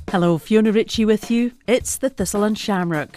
Hello, Fiona Ritchie with you. It's the Thistle and Shamrock.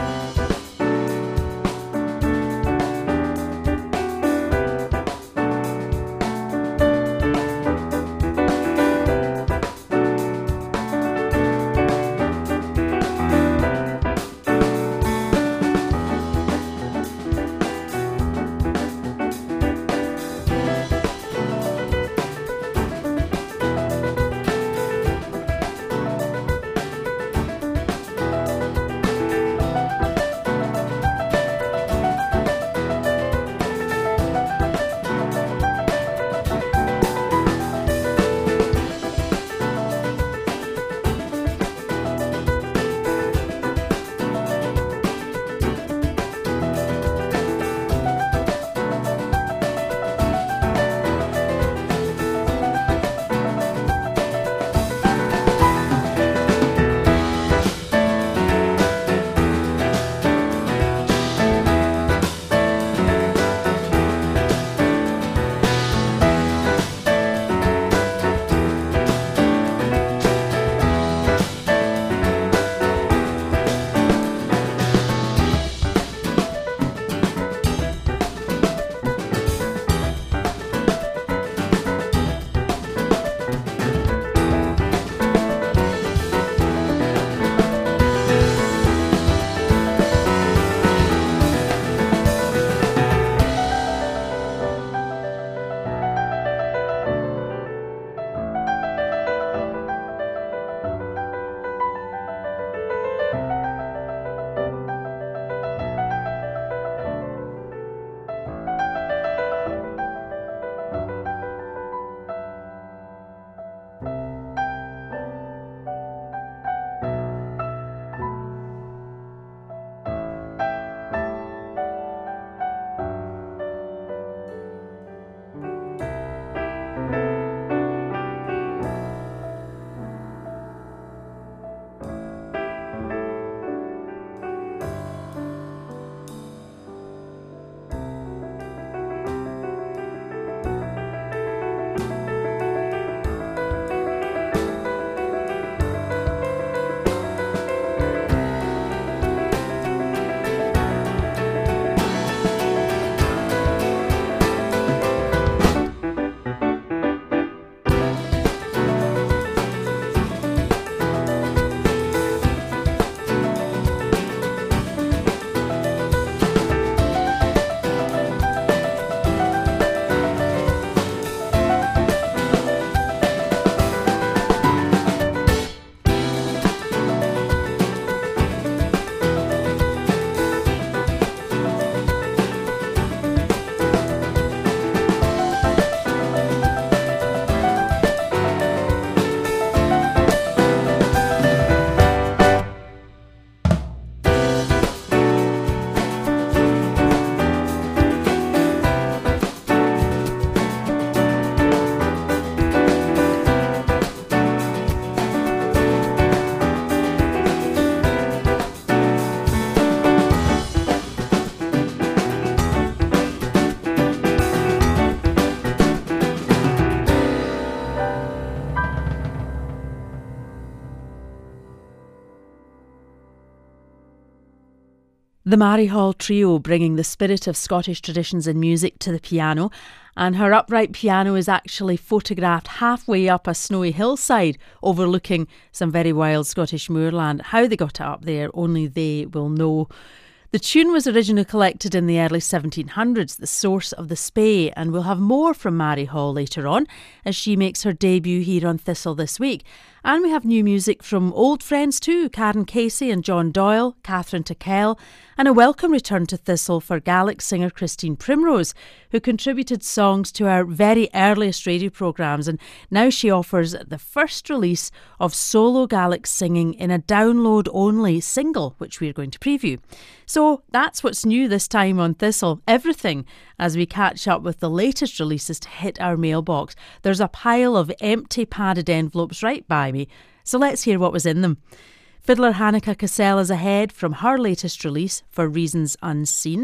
The Mary Hall Trio bringing the spirit of Scottish traditions and music to the piano, and her upright piano is actually photographed halfway up a snowy hillside overlooking some very wild Scottish moorland. How they got it up there, only they will know. The tune was originally collected in the early 1700s, the source of the Spey, and we'll have more from Mary Hall later on as she makes her debut here on Thistle this week. And we have new music from old friends too, Karen Casey and John Doyle, Catherine Tickell, and a welcome return to Thistle for Gaelic singer Christine Primrose, who contributed songs to our very earliest radio programmes, and now she offers the first release of solo Gaelic singing in a download-only single, which we're going to preview. So that's what's new this time on Thistle, everything, as we catch up with the latest releases to hit our mailbox. There's a pile of empty padded envelopes right by me, so let's hear what was in them. Fiddler Hanneke Cassell is ahead from her latest release, For Reasons Unseen,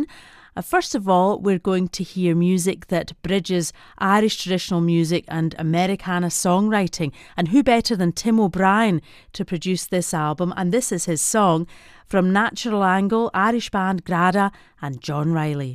First of all, we're going to hear music that bridges Irish traditional music and Americana songwriting. And who better than Tim O'Brien to produce this album? And this is his song from Natural Angle, Irish band Grada and John Riley.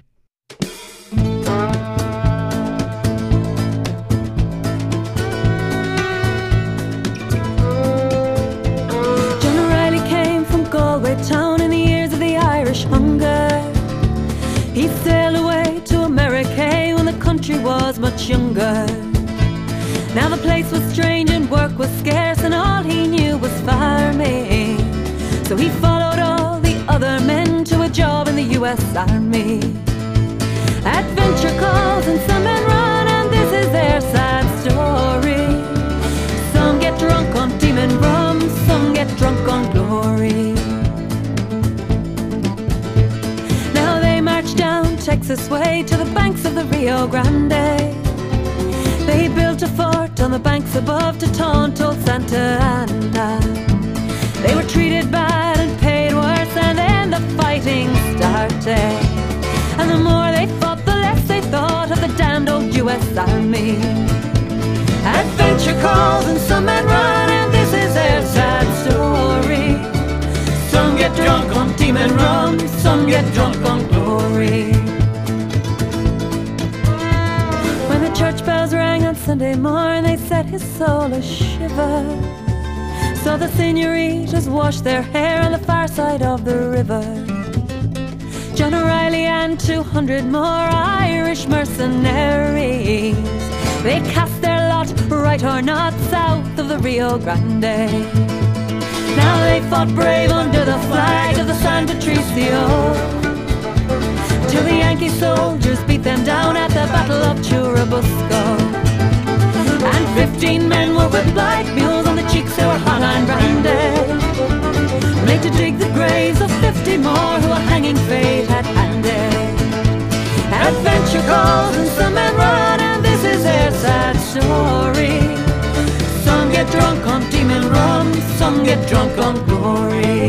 John Riley came from Galway town in the years of the Irish hunger. He sailed away to America when the country was much younger. Now the place was strange and work was scarce, and all he knew was farming. So he followed all the other men to a job in the US Army. Adventure calls and some men run, and this is their sad story. Some get drunk on demon rum, some get drunk on glory. Now they march down Texas way to the banks of the Rio Grande. They built a fort on the banks above to taunt old Santa Anna. They were treated bad and paid worse, and then the fighting started. And the more they fought, the less they thought of the damned old US Army. Adventure calls and some men run, and this is their sad story. Some get drunk on demon rum, some get drunk on glory. When the church bells rang on Sunday morn, they set his soul a shiver. So the senoritas washed their hair on the far side of the river. John O'Reilly and 200 more Irish mercenaries, they cast their lot, right or not, south of the Rio Grande. Now they fought brave under the flag of the San Patricio, till the Yankee soldiers beat them down at the Battle of Churubusco. And 15 men were whipped like mules, on the cheeks they were hot and brandy, made to dig the graves of 50 more who a hanging fate had handed. Adventure calls and some men run, and this is their sad story. Some get drunk on demon rum, some get drunk on glory.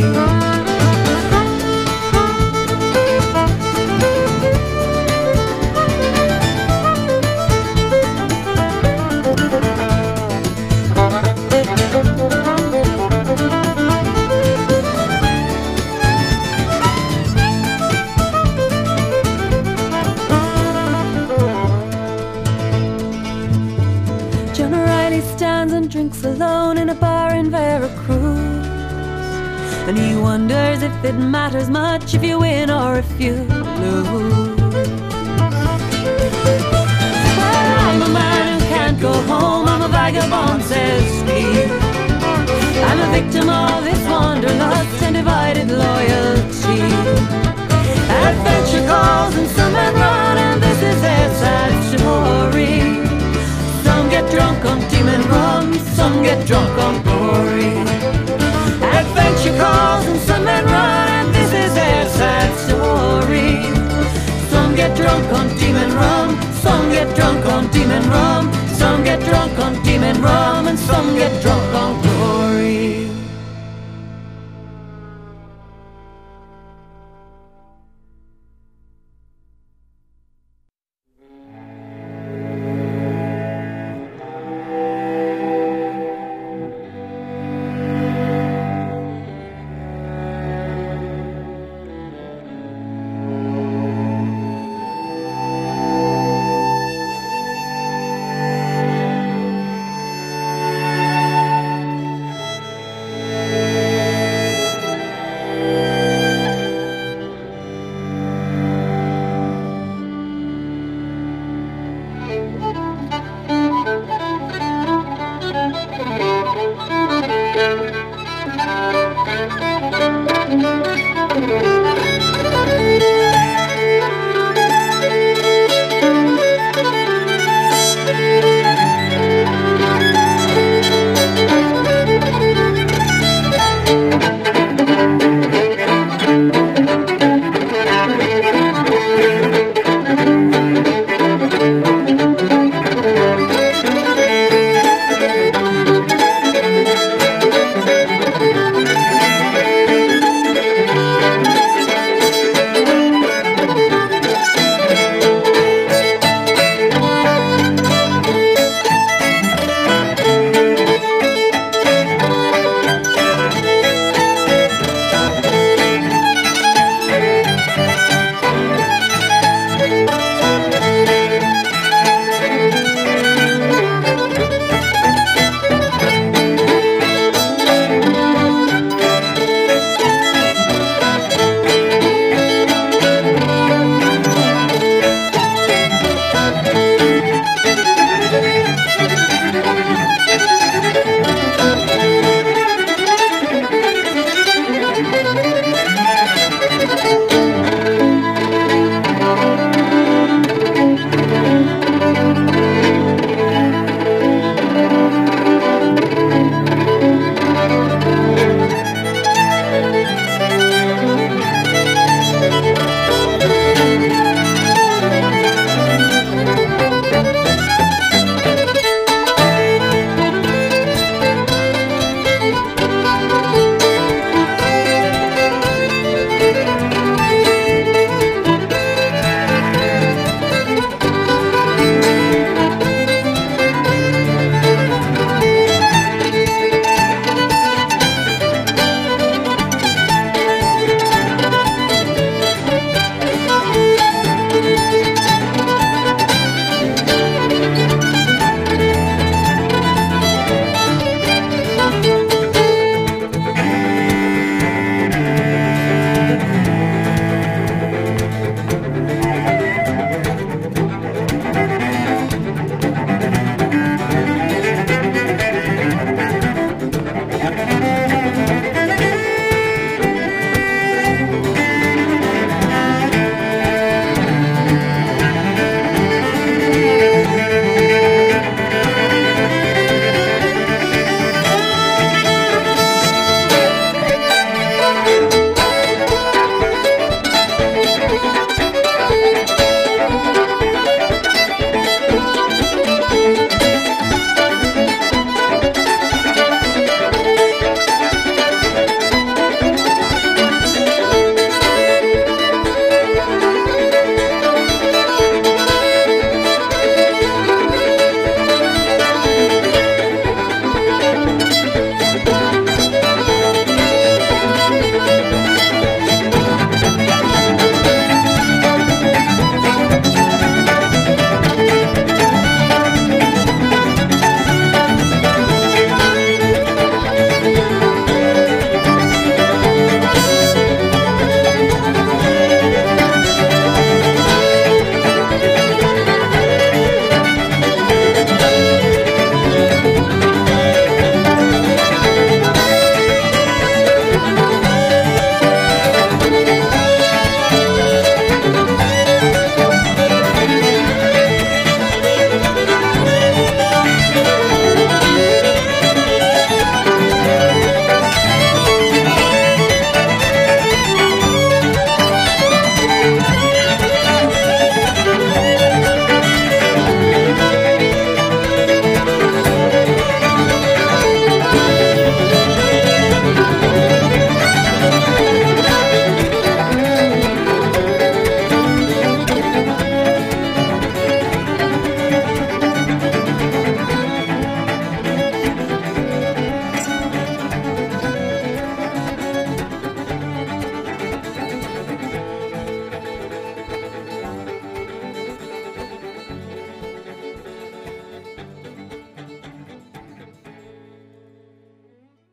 Drinks alone in a bar in Veracruz, and he wonders if it matters much if you win or if you lose. Well, I'm a man who can't go home, I'm a vagabond, says he. I'm a victim of this wanderlust and divided loyalty. Adventure calls and some men run, and this is their sad story. Some get drunk on demon rum, some get drunk on glory. Adventure calls and some men run, and this is their sad story. Some get drunk on demon rum, some get drunk on demon rum, some get drunk on demon rum, and some get drunk on glory.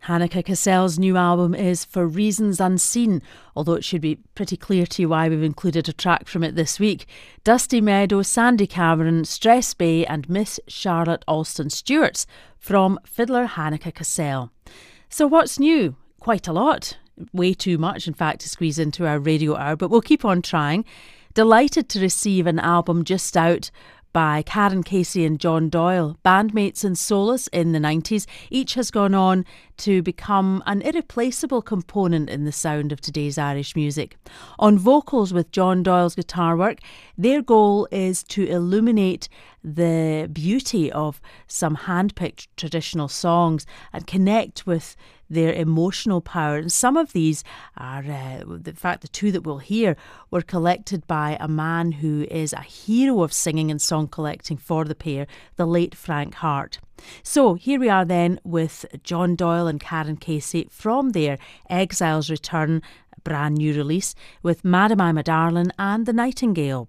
Hanneke Cassell's new album is For Reasons Unseen, although it should be pretty clear to you why we've included a track from it this week. Dusty Meadow, Sandy Cameron, Stress Bay and Miss Charlotte Alston Stewart's from fiddler Hanneke Cassell. So what's new? Quite a lot. Way too much, in fact, to squeeze into our radio hour, but we'll keep on trying. Delighted to receive an album just out by Karen Casey and John Doyle, bandmates and soloists in the 90s. Each has gone on to become an irreplaceable component in the sound of today's Irish music. On vocals with John Doyle's guitar work, their goal is to illuminate the beauty of some hand-picked traditional songs and connect with their emotional power. And some of these are, in fact, the two that we'll hear were collected by a man who is a hero of singing and song collecting for the pair, the late Frank Hart. So here we are then with John Doyle and Karen Casey from their Exiles Return brand new release with Madam I'm a Darling and The Nightingale.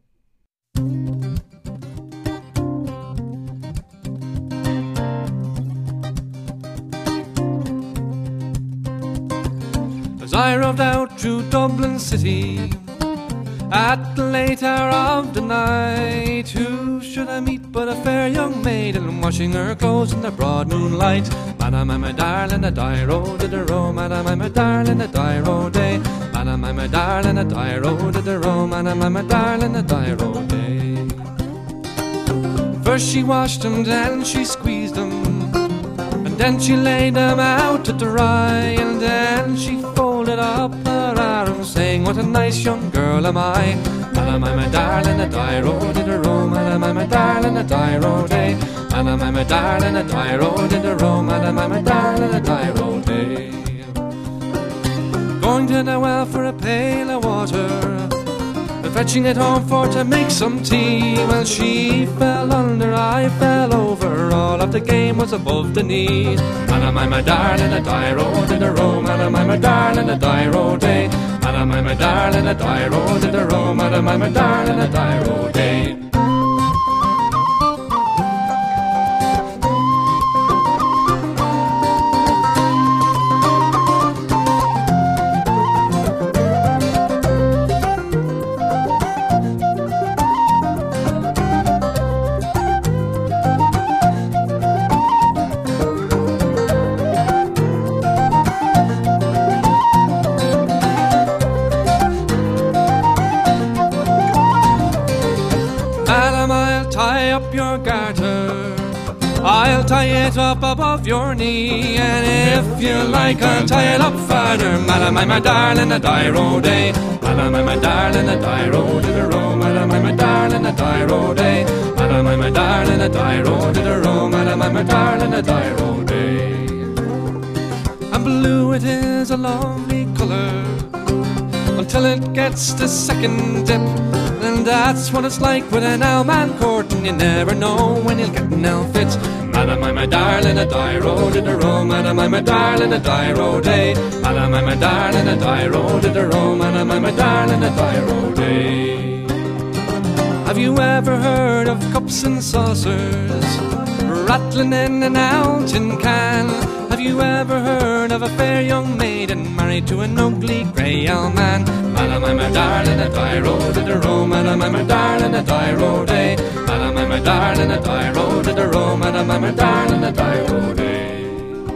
As I roved out through Dublin city at the late hour of the night, who should I meet but a fair young maiden washing her clothes in the broad moonlight? Madam, I'm a darling, a die road to the row. Madam, I'm a darling, a die road day. Madam, I'm a darling, a die road to the row. Madam, I'm a darling, a die road day. First she washed them, then she squeezed them, and then she laid them out to dry, and then she folded up her arms, saying, what a nice young girl am I. Madam, I'm a darling, a die road in the row. Madam, I'm a darling, a die road day. Madam, I'm a darling, a die road in the row. Madam, I'm a darling, a die road day. Going to the well for a pail of water, fetching it home for to make some tea. Well, she fell under, I fell over, all of the game was above the knee. Madam, I'm a darling, a die road in the row. Madam, I'm a darling, a die road day. Madam, I'm a darling, a die road in the row. Madam, I'm a darling, a die road day. I'll tie it up above your knee, and if you like I'll tie it up farther. Madam, I'm a darling, a die road day. Madam, I'm a darling, a die road to the row. Madam, I'm a darling, a die road day. Madam, I'm a darling, a die road to the row. Madam, I'm a darling, a die road day. And blue it is a lovely colour until it gets the second dip, and that's what it's like with an owl man courting. You never know when you'll get an outfit. Madam, I'm a darling, a die road in the row. Madam, I'm a darling, a die road day. Madam, I'm a darling, a die road in the row. Madam, I'm a darling, a die road day. Have you ever heard of cups and saucers rattling in an old tin can? Have you ever heard of a fair young maiden married to an ugly grey old man? Madam, I'm a darling, a die road in the row. Madam, I'm a darling, a die road day. Madam, I'm a darling, a die road in the row. Madam, I'm a darling, a die road day.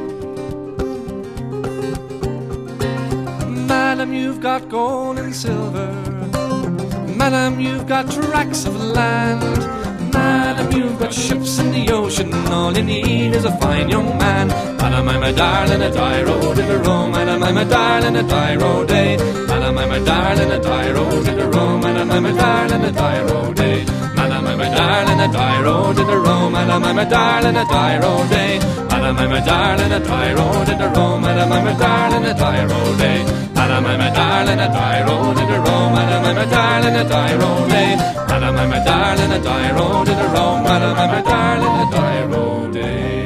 Madam, you've got gold and silver. Madam, you've got tracts of land. Madam, you've got ships in the ocean. All you need is a fine young man. Madam, I'm a darling, a die road in the row. Madam, I'm a darling, a die road day. Madam, I'm a darling, a die road in the row. Madam, I'm a darling, a die road day. Madam, I'm a darling, a die road in the row. Madam, I'm a darling, a die road day. Madam, I'm a darling, a die road in the row. Madam, I'm a darling, a die road day. Madam, I'm a darling, a die road in the row. Madam, I'm a darling, a die road day. Madam, I'm a darling, a die road in the row. Madam, I'm a darling, a die road day.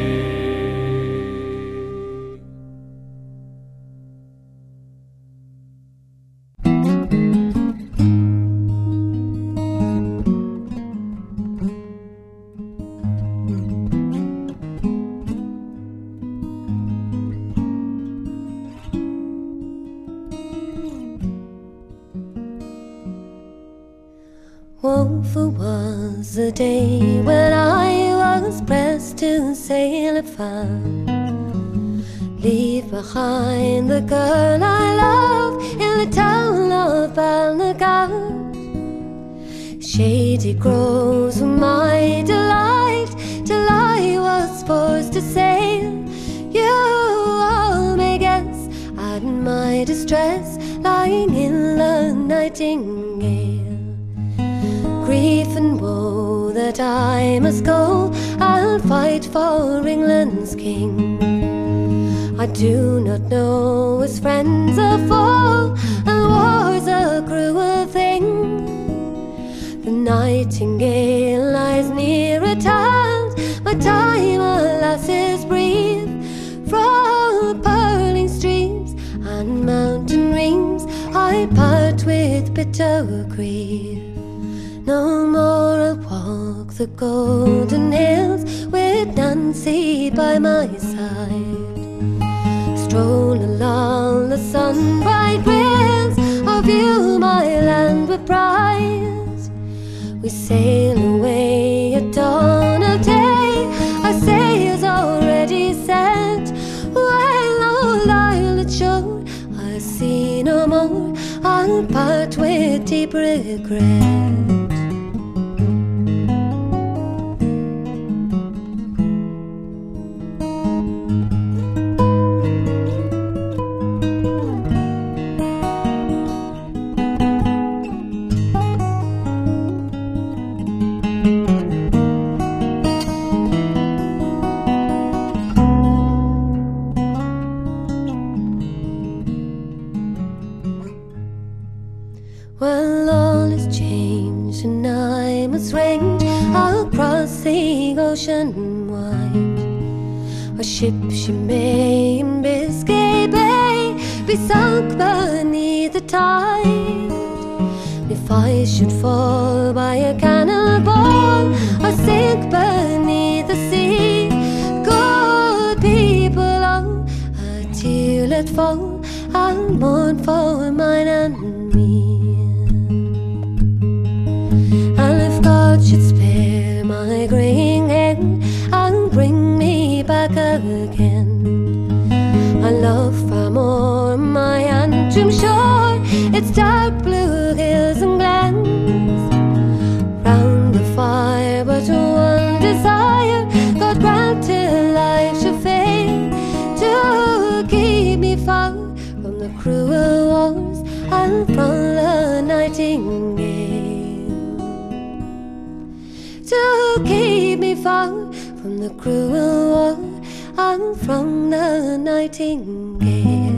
Never was a day when I was pressed to sail afar, leave behind the girl I love in the town of Balnagar. Shady groves were my delight till I was forced to sail. You all may guess at my distress, lying in the nightingale. Grief and woe that I must go, I'll fight for England's king. I do not know his friends or foe, and war's a cruel thing. The nightingale lies near at hand, my time, alas, is brief. From purling streams and mountain rings I part with bitter grief. No more I'll walk the golden hills with Nancy by my side, stroll along the sun-bright rills, or view my land with pride. We sail away at dawn of day, our sails already set. When old Islet shore I'll see no more, I'll part with deep regret. Well, all is changed and I must range across the ocean wide. Our ship she may in Biscay Bay be sunk beneath the tide. If I should fall by a cannonball or sink beneath the sea, good people, oh, a tear let fall, I'll mourn for mine and me. And if God should spare my greying hair and bring me back again, I love far more my Antrim shore, its dark blue hills and glens. Round the fire but one desire, God grant till life shall fail, to keep me far from the cruel wars and from the nightingale. To keep me far from the cruel war and from the nightingale.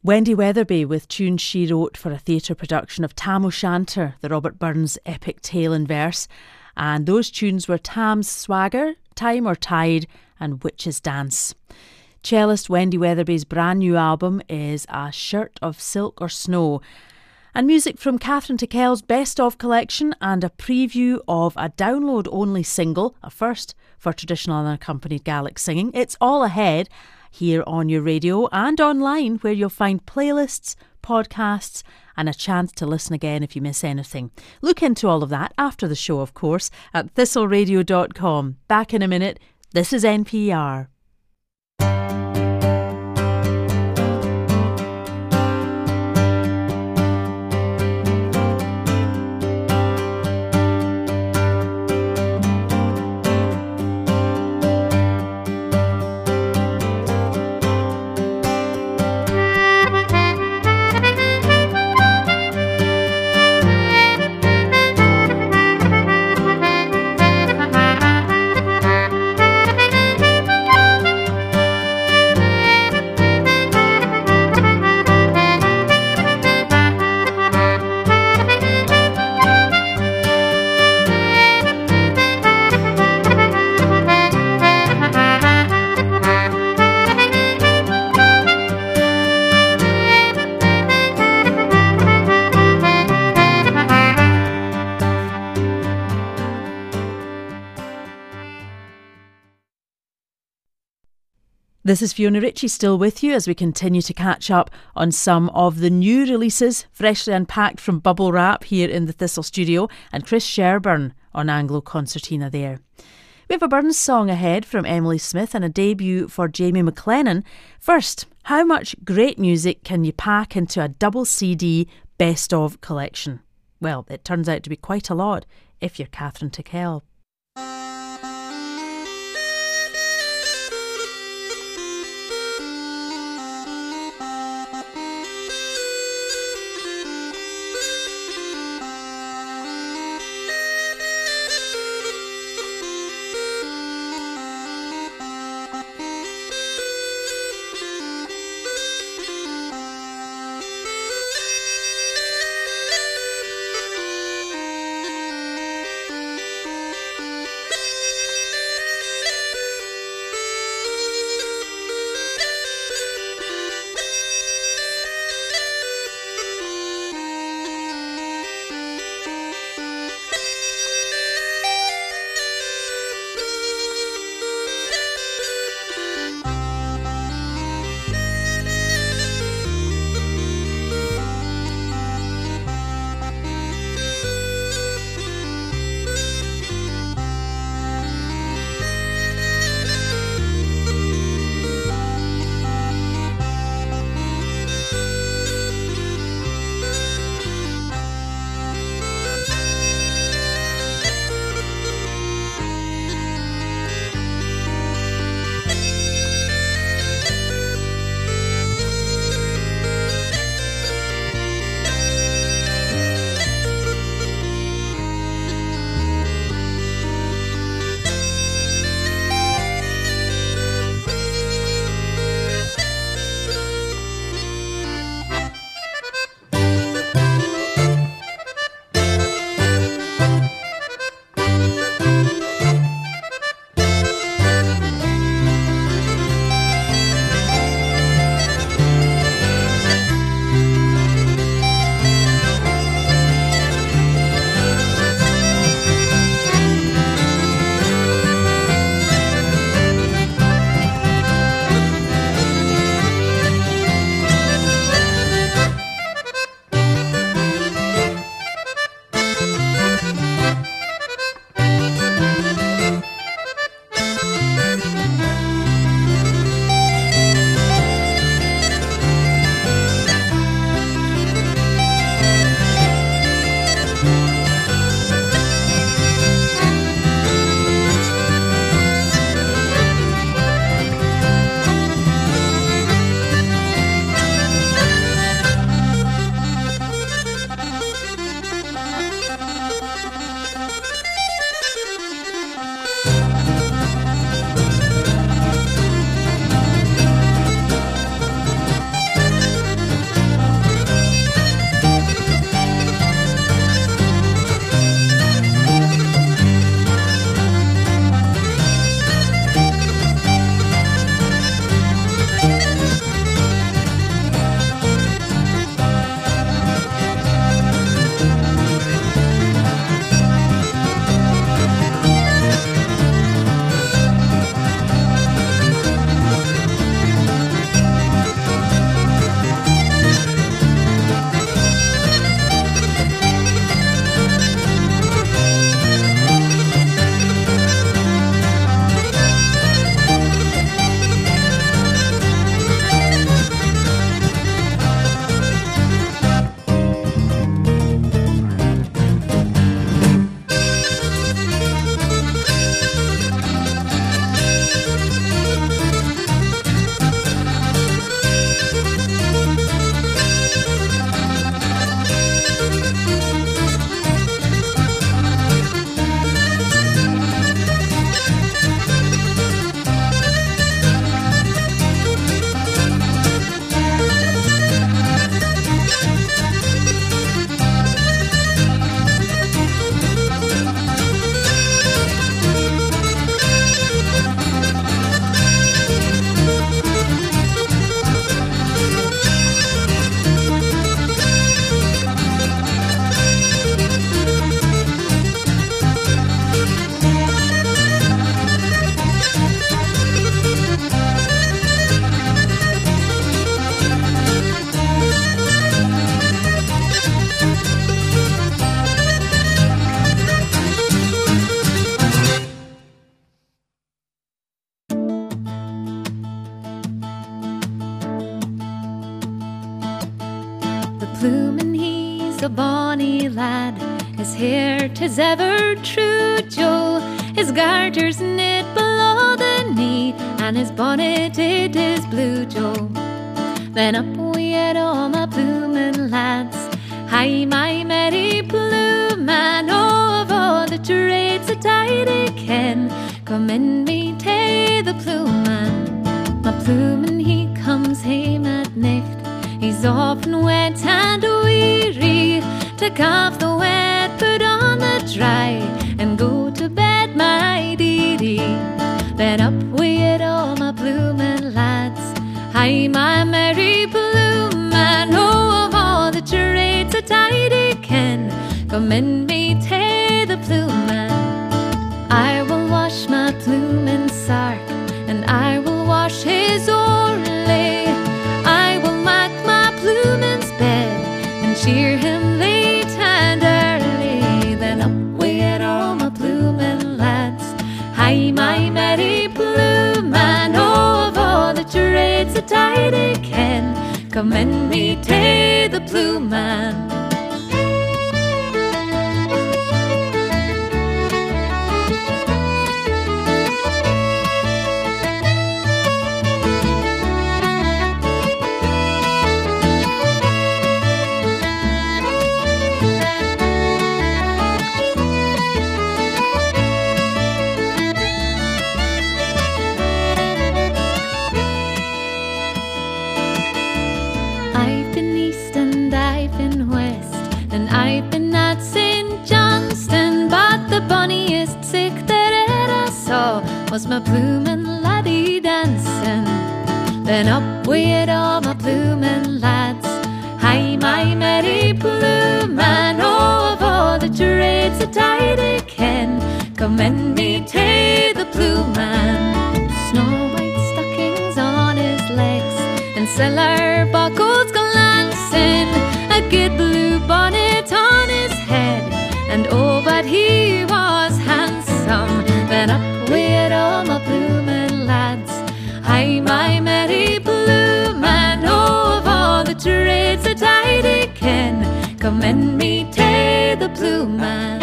Wendy Weatherby with tunes she wrote for a theatre production of Tam O'Shanter, the Robert Burns epic tale in verse. And those tunes were Tam's Swagger, Time or Tide and Witch's Dance. Cellist Wendy Weatherby's brand new album is A Shirt of Silk or Snow. And music from Catherine Tickell's Best Of collection and a preview of a download-only single, a first for traditional unaccompanied Gaelic singing. It's all ahead here on your radio and online, where you'll find playlists, podcasts and a chance to listen again if you miss anything. Look into all of that after the show, of course, at thistleradio.com. Back in a minute. This is NPR. This is Fiona Ritchie still with you as we continue to catch up on some of the new releases freshly unpacked from Bubble Wrap here in the Thistle studio, and Chris Sherburn on Anglo Concertina there. We have a Burns song ahead from Emily Smith and a debut for Jamie McLennan. First, how much great music can you pack into a double CD Best Of collection? Well, it turns out to be quite a lot if you're Catherine Tickell. plume and he's a bonny lad. His hair 'tis ever true, Joe. His garter's knit below the knee, and his bonnet it is blue, Joe. Then up we had all my bloomin' lads. Hi, my merry plume man, oh, of all the trades that I ken, come in me tae the plume man. My plume and he comes hame at night. He's often wet and weary. Take off the wet, put on the dry, and go to bed, my dearie. Then up we had all my bloomin' lads. Hi, my merry plume man, oh, of all the trades that I ken, come in me tae the plume man. I will wash my plume in sark, and I will wash his orley. I will mak my plume's bed, and cheer him late and early. Then up we had all my bloomin' lads. Hi, my merry plume man, oh, of all the trades that I ken, come in me tae the plume man. I've been east and I've been west, and I've been at St. Johnston, but the bonniest sick that ever saw was my bloomin' laddie dancing. Then up we had all my bloomin' lads. Hi, my merry plume man, oh, of all the trades that I ken, come in me tae the plume man. Snow white stockings on his legs, and silver buckles glancing, a good blue bonnet on his head, and oh, but he was handsome. Then up we had all my bloomin' lads. Hi, my merry plume man, oh, of all the trades that I ken, come in me tae the plume man.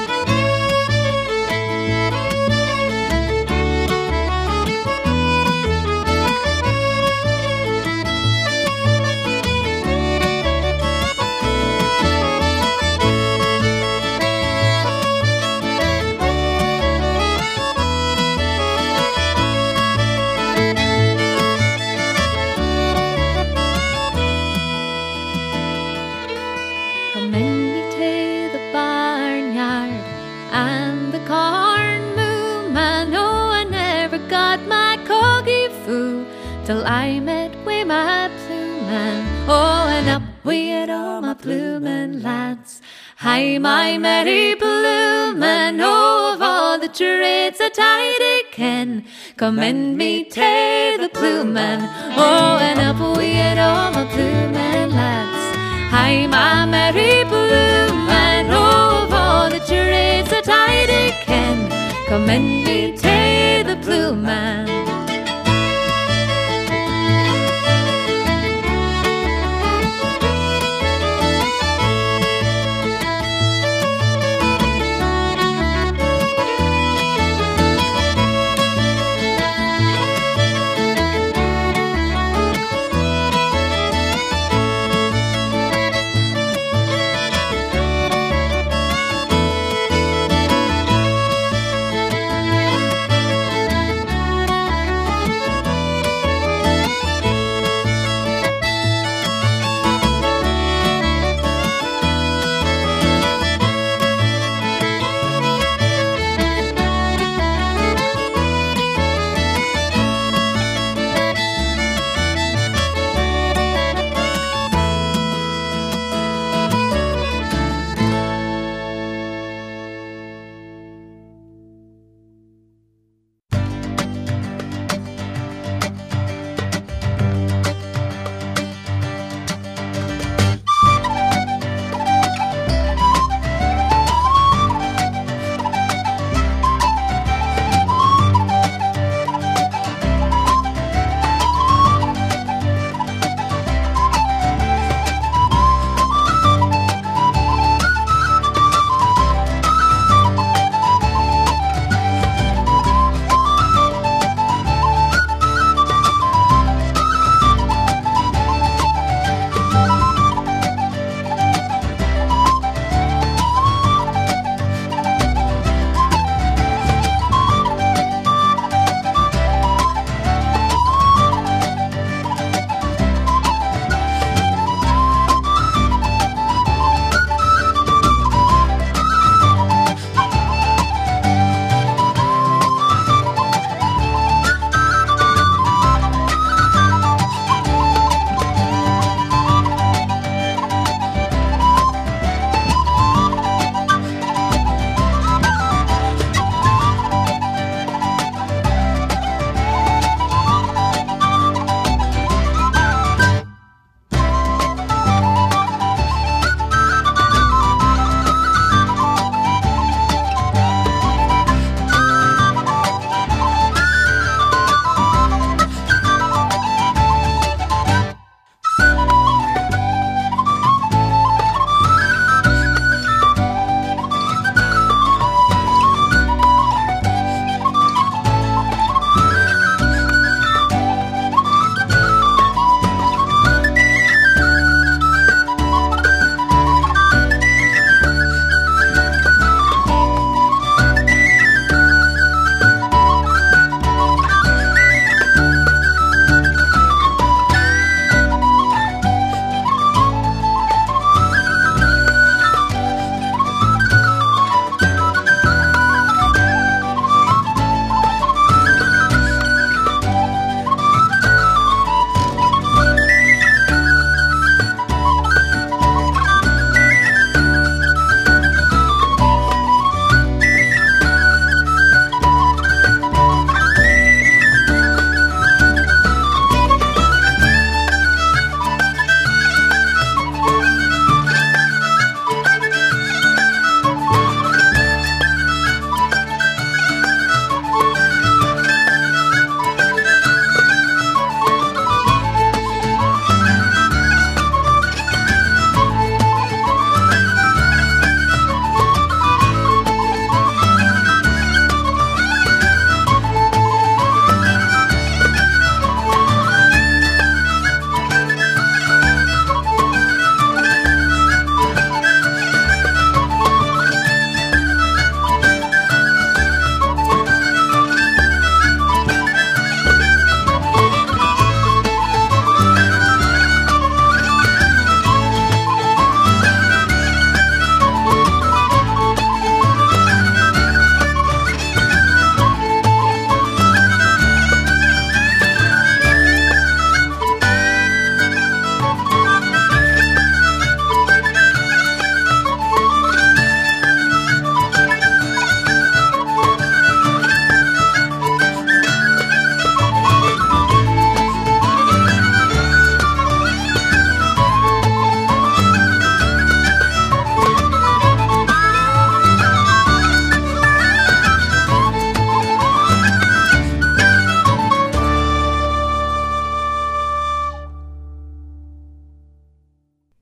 Come in me tae the barnyard and the corn moo man. Oh, I never got my coggy foo till I met wi' my plume man. Oh, and up we had all my bloomin' lads. Hi, my merry plume man, oh, of all the trades that I ken, come in me tae the plume man. Oh, and up we had all my bloomin' lads. Hi, my merry plume man, oh, of all the trades that I ken, come in me tae the plume man.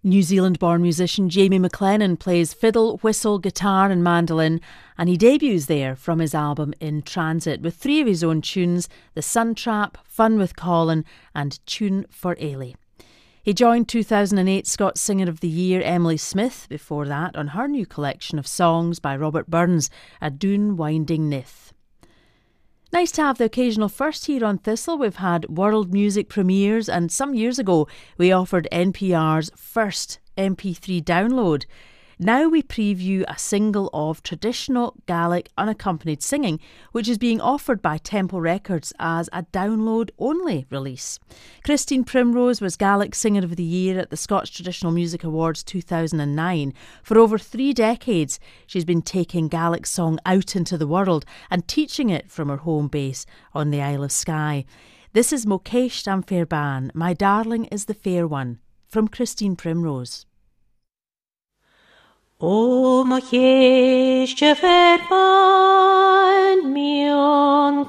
New Zealand-born musician Jamie McLennan plays fiddle, whistle, guitar and mandolin, and he debuts there from his album In Transit with 3 of his own tunes, The Sun Trap, Fun with Colin and Tune for Ailey. He joined 2008 Scots Singer of the Year Emily Smith before that on her new collection of songs by Robert Burns, A Dune Winding Nith. Nice to have the occasional first here on Thistle. We've had world music premieres, and some years ago we offered NPR's first MP3 download. Now we preview a single of traditional Gaelic unaccompanied singing, which is being offered by Temple Records as a download-only release. Christine Primrose was Gaelic Singer of the Year at the Scots Traditional Music Awards 2009. For over 3 decades, she's been taking Gaelic song out into the world and teaching it from her home base on the Isle of Skye. This is Mokesh Am Fairban, My Darling is the Fair One, from Christine Primrose. O Mokesh Fairban, mion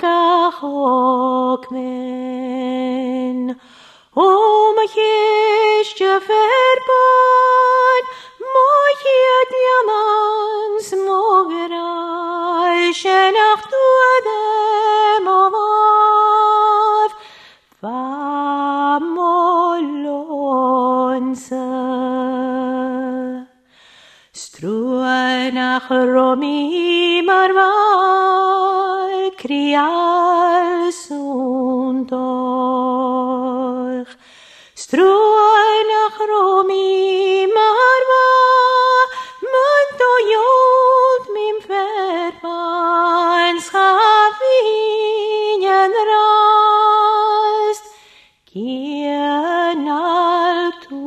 gachokmen. O Mokesh Fairban, mochiet yamans mogerai shenach duadem omav vamolonsa. Struanach romi marva krial sundoch. Struanach romi marva munto jod mim verban schavinen rast kienal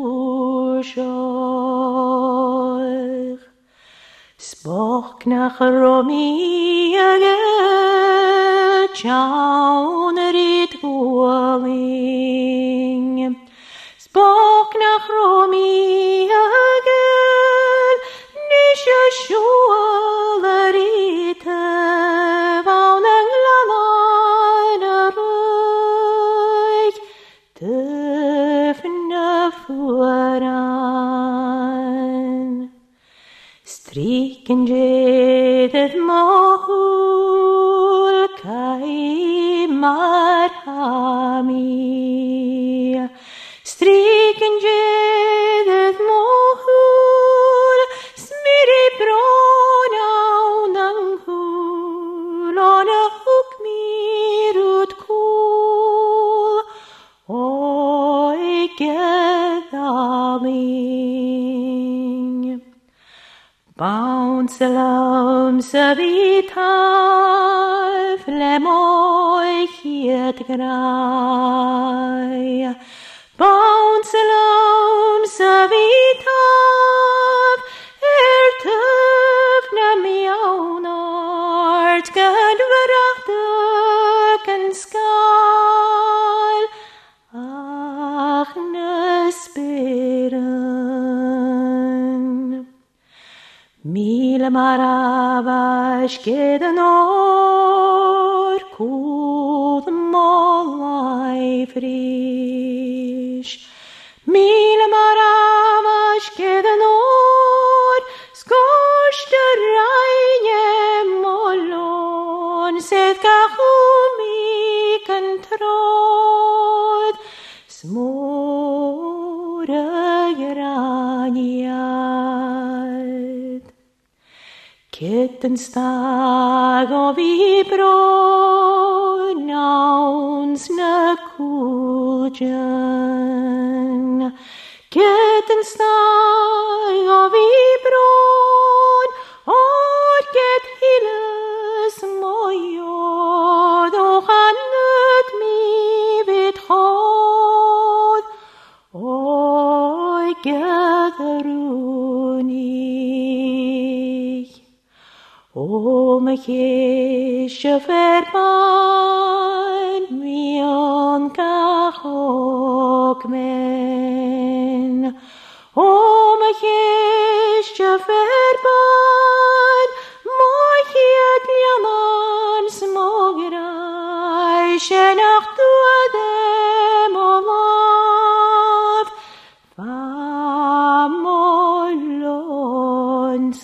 tujoch. Spoch nach romi jaun rit gualing. Spoch nach romi nisha shualarite vaunang lalana ruig tefna fuaran. Striken jedet mahul kai marhami. Striken jedet mahul smiri brona unanghul on a hook mirut cool. Oi gedaling. Bounce along savita flemoy hiet grai. Bounce along savita tuf na miaunart gad verachtig en skal. Ach nesperen. Mil maravash keden or kud molai frish. Mil maravash keden or skosh de reine molon set kachumi control smora graniat. Kitten stag of i bro nouns na kuljan. Kitten stag of i bro or get hilles moyod och hannet mi vid hod. Oi gatheruni. O Mokesh Fairban, mion gachokmen. O Mokesh Fairban, mochiet yaman smograi shenach duadem omav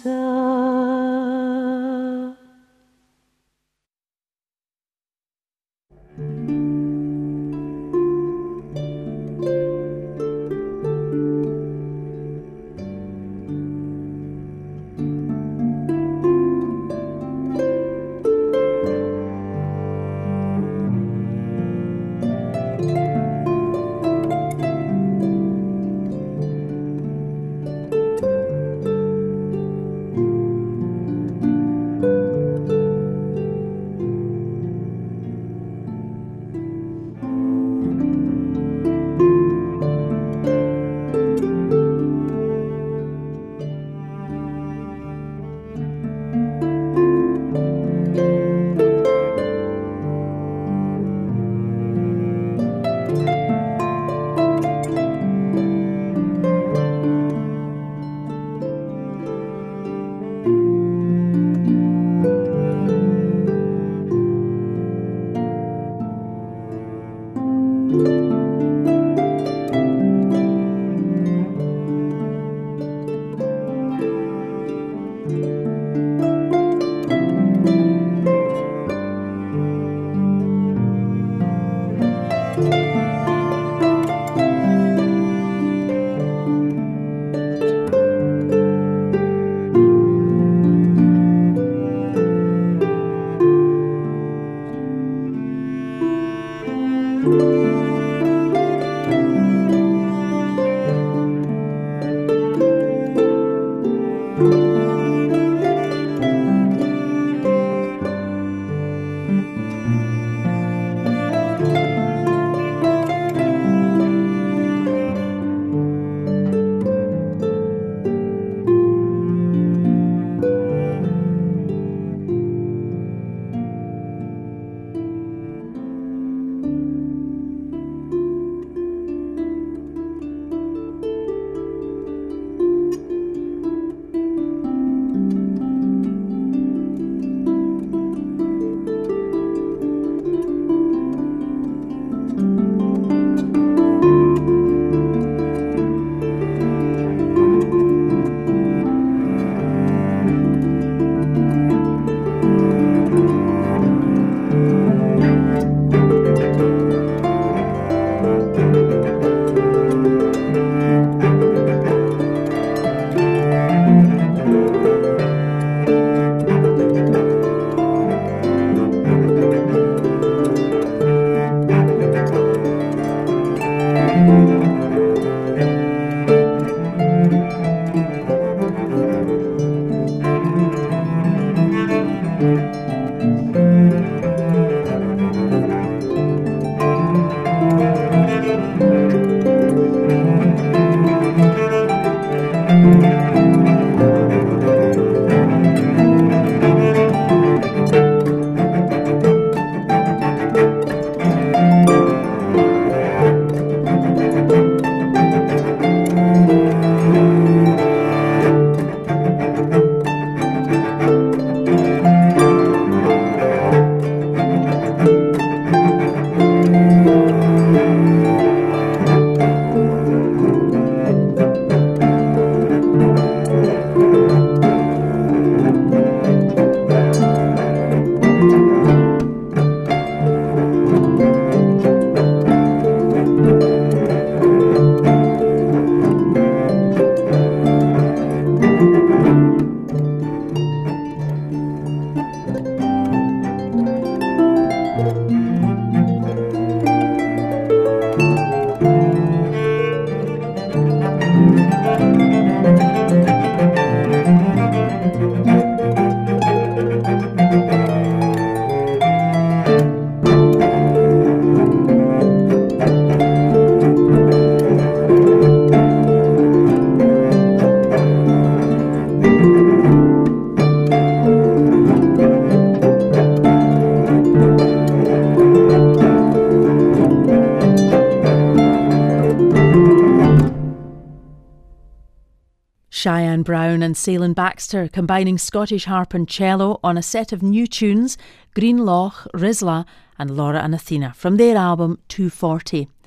Cheyenne Brown and Ceylon Baxter combining Scottish harp and cello on a set of new tunes, Green Loch, Rizla and Laura and Athena, from their album 240.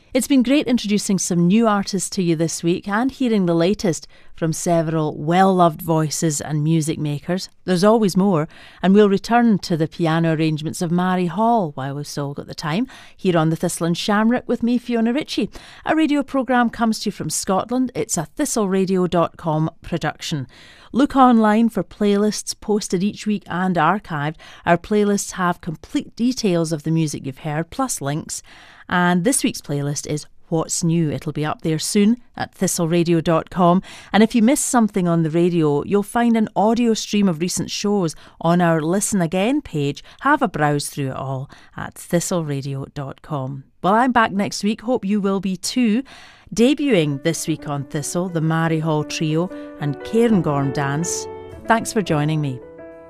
It's been great introducing some new artists to you this week and hearing the latest from several well-loved voices and music makers. There's always more, and we'll return to the piano arrangements of Mary Hall while we've still got the time, here on the Thistle and Shamrock with me, Fiona Ritchie. A radio programme comes to you from Scotland. It's a thistleradio.com production. Look online for playlists posted each week and archived. Our playlists have complete details of the music you've heard, plus links. And this week's playlist is What's New. It'll be up there soon at thistleradio.com. And if you missed something on the radio, you'll find an audio stream of recent shows on our Listen Again page. Have a browse through it all at thistleradio.com. Well, I'm back next week. Hope you will be too. Debuting this week on Thistle, the Mary Hall Trio and Cairngorm Dance. Thanks for joining me.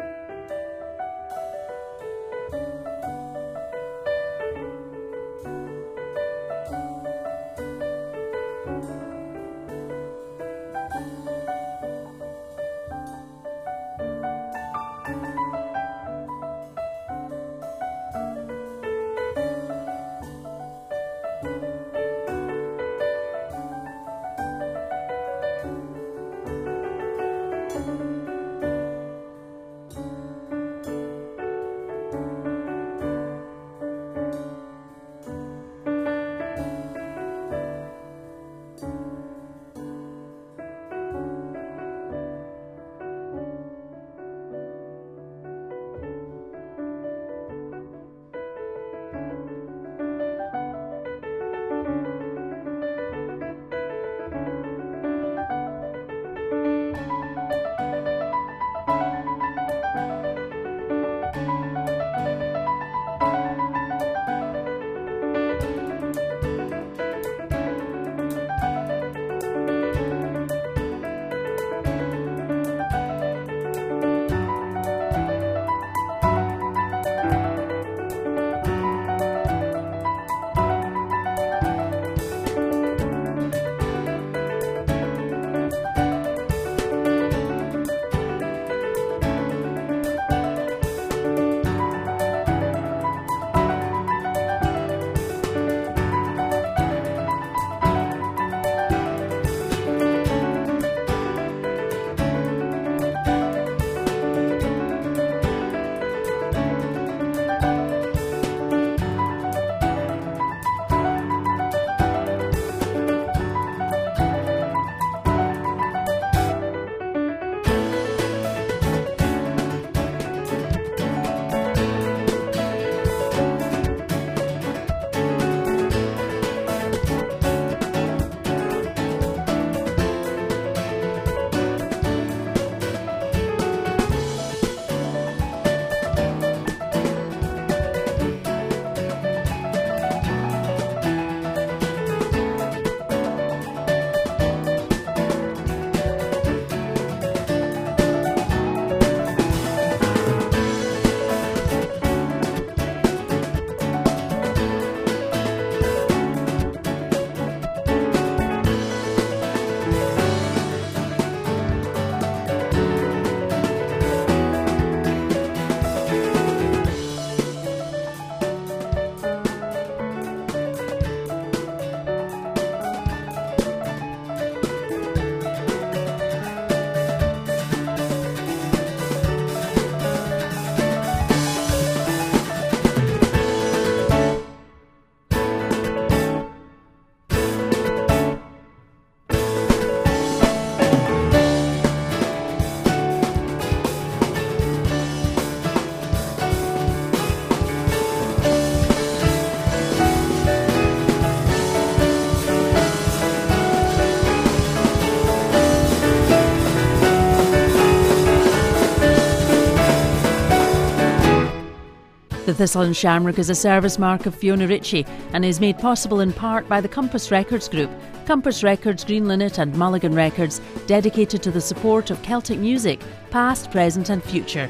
The Thistle and Shamrock is a service mark of Fiona Ritchie and is made possible in part by the Compass Records Group. Compass Records, Green Linnet and Mulligan Records, dedicated to the support of Celtic music, past, present and future.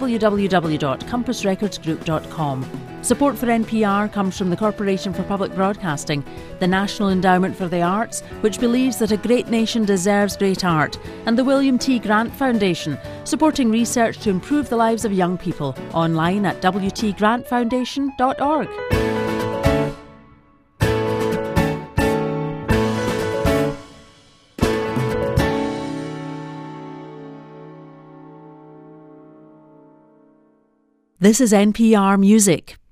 www.compassrecordsgroup.com. Support for NPR comes from the Corporation for Public Broadcasting, the National Endowment for the Arts, which believes that a great nation deserves great art, and the William T. Grant Foundation, supporting research to improve the lives of young people. Online at wtgrantfoundation.org. This is NPR Music.